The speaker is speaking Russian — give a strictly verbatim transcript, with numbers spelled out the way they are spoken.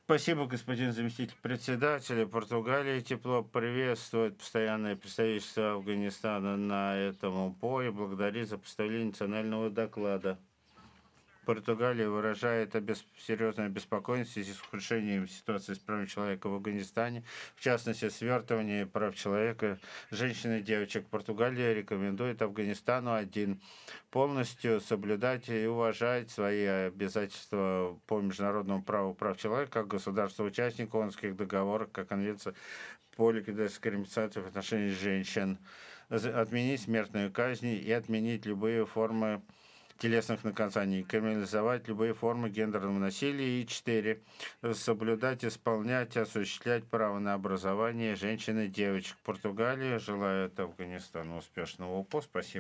Спасибо, господин заместитель председателя. Португалия тепло приветствует постоянное представительство Афганистана на этом поле и благодарит за представление национального доклада. Португалия выражает обес... серьезную обеспокоенность в связи с ухудшением ситуации с правами человека в Афганистане, в частности, свертывание прав человека женщин и девочек. Португалия рекомендует Афганистану один полностью соблюдать и уважать свои обязательства по международному праву прав человека как государство-участник ООНских договоров, как Конвенция по ликвидации дискриминации в отношении женщин, отменить смертную казнь и отменить любые формы телесных наказаний, криминализовать любые формы гендерного насилия и четыре. Соблюдать, исполнять, осуществлять право на образование женщин и девочек. Португалия желает Афганистану успешного УПО. Спасибо.